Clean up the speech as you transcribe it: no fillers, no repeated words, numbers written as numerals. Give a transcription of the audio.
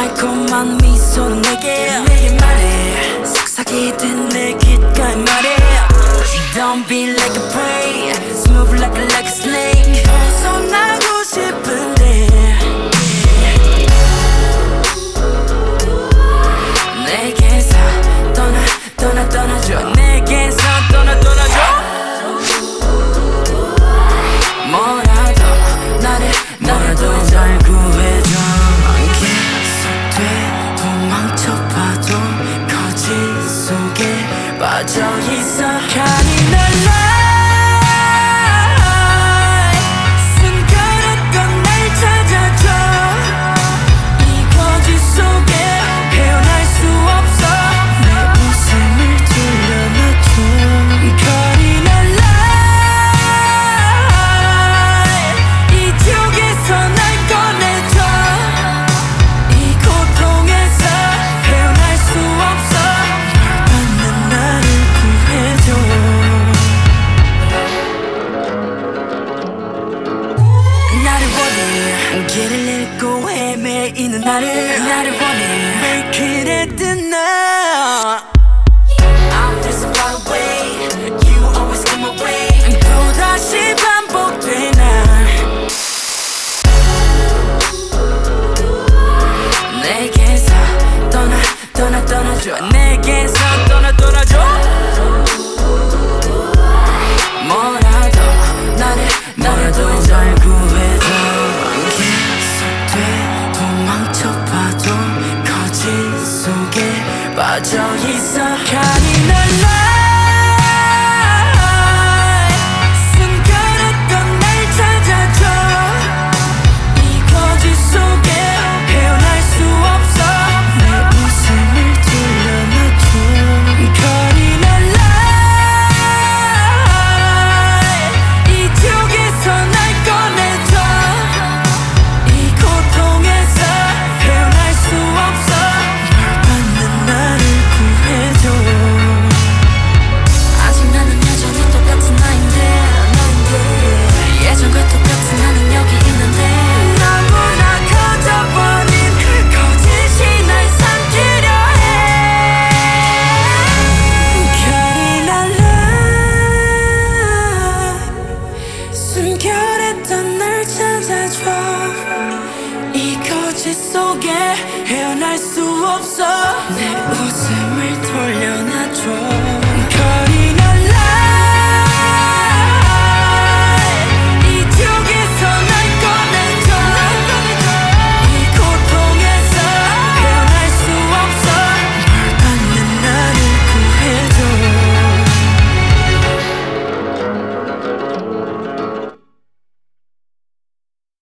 달콤한 미소는 내게 말해 속삭이듯 내 귓가에 말해 Don't be like a prey Smooth like a snake 벗어나고 싶은데 내게서 떠나줘 내게서 떠나줘 뭐라도 나를 잘 구해줘 계속돼 도망쳐봐도 거짓 속에 빠져있어 잔인한 lie 숨겨놨던 날 찾아줘 이 거짓 속에 헤어날 수 없어 내 웃음을 돌려놔줘 잔인한 lie 이쪽에서 날 꺼내줘 이 고통에서 헤어날 수 없어 받는 나를 구해줘 나를 원해 길을 잃고 헤매이는 나를 원해 Make it at the night I'm just so far away You always come my way 또다시 반복돼 난 내게서 떠나줘 내게서 떠나줘 뭐라도 나를 잘 구해줘 계속돼 도망쳐봐도 거짓 속에 빠져있어 잔인한 lie 숨겨놨던 날 찾아줘 이 거짓 속에 헤어날 수 없어 내 웃음을 돌려놔줘 잔인한 lie 이쪽에서 날 꺼내줘 이 고통에서 헤어날 수 없어 받는 나를 구해줘 아직 나는 여전히 똑같은 나인데 예전과 똑같은 나는 여기 있는데 너무나 커져버린 거짓이 날 삼키려 해 잔인한 lie 숨겨냈던 날 찾아줘 이 거짓 속에 헤어날 수 없어 내 웃음을 돌려놔줘